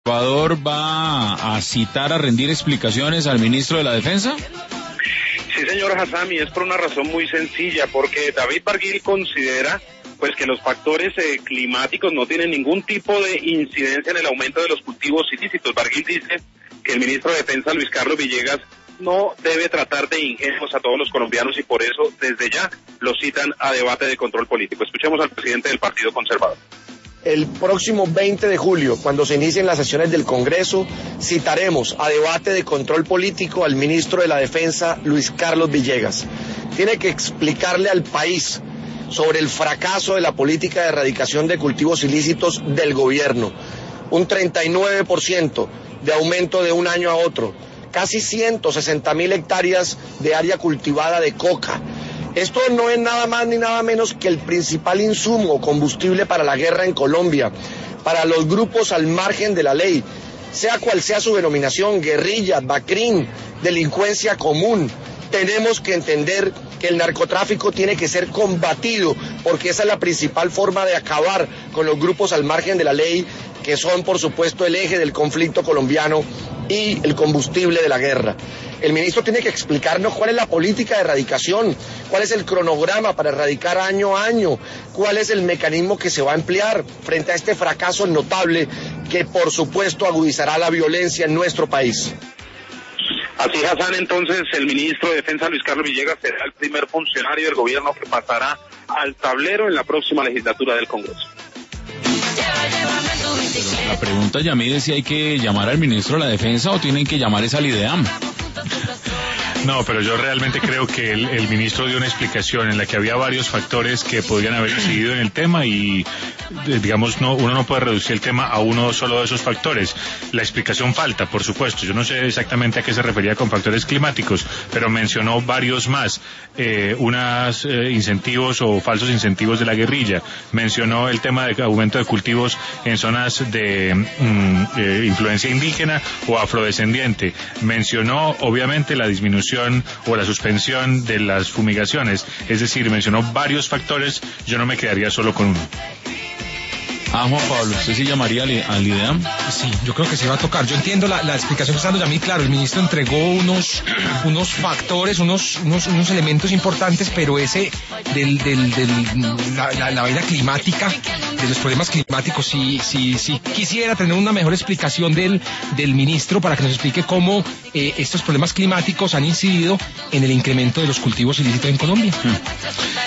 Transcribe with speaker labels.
Speaker 1: Salvador va a citar a rendir explicaciones al ministro de la Defensa?
Speaker 2: Sí, señor Hassam, y es por una razón muy sencilla, porque David Barguil considera pues que los factores climáticos no tienen ningún tipo de incidencia en el aumento de los cultivos ilícitos. Barguil dice que el ministro de Defensa, Luis Carlos Villegas, no debe tratar de ingenuos a todos los colombianos y por eso desde ya lo citan a debate de control político. Escuchemos al presidente del Partido Conservador.
Speaker 3: El próximo 20 de julio, cuando se inicien las sesiones del Congreso, citaremos a debate de control político al ministro de la Defensa, Luis Carlos Villegas. Tiene que explicarle al país sobre el fracaso de la política de erradicación de cultivos ilícitos del gobierno. Un 39% de aumento de un año a otro, casi 160.000 hectáreas de área cultivada de coca. Esto no es nada más ni nada menos que el principal insumo o combustible para la guerra en Colombia, para los grupos al margen de la ley, sea cual sea su denominación, guerrilla, BACRIM, delincuencia común. Tenemos que entender que el narcotráfico tiene que ser combatido, porque esa es la principal forma de acabar con los grupos al margen de la ley, que son, por supuesto, el eje del conflicto colombiano y el combustible de la guerra. El ministro tiene que explicarnos cuál es la política de erradicación, cuál es el cronograma para erradicar año a año, cuál es el mecanismo que se va a emplear frente a este fracaso notable que, por supuesto, agudizará la violencia en nuestro país.
Speaker 2: Así, Hassam, entonces el ministro de Defensa, Luis Carlos Villegas, será el primer funcionario del gobierno que pasará al tablero en la próxima legislatura del Congreso.
Speaker 1: La pregunta, Yamid, es si hay que llamar al ministro de la Defensa o tienen que llamar al IDEAM.
Speaker 4: No, pero yo realmente creo que el ministro dio una explicación en la que había varios factores que podrían haber incidido en el tema y, digamos, uno no puede reducir el tema a uno solo de esos factores. La explicación falta, por supuesto. Yo no sé exactamente a qué se refería con factores climáticos, pero mencionó varios más. Unos incentivos o falsos incentivos de la guerrilla. Mencionó el tema de aumento de cultivos en zonas de influencia indígena o afrodescendiente. Mencionó, obviamente, la disminución o la suspensión de las fumigaciones, es decir, mencionó varios factores. Yo no me quedaría solo con uno.
Speaker 1: Juan Pablo, ¿usted sí llamaría al IDEAM?
Speaker 5: Sí, yo creo que se va a tocar. Yo entiendo la explicación que está dando Yamid. Claro, el ministro entregó unos factores, unos elementos importantes, pero ese la vaina climática, de los problemas climáticos, sí quisiera tener una mejor explicación del ministro para que nos explique cómo estos problemas climáticos han incidido en el incremento de los cultivos ilícitos en Colombia.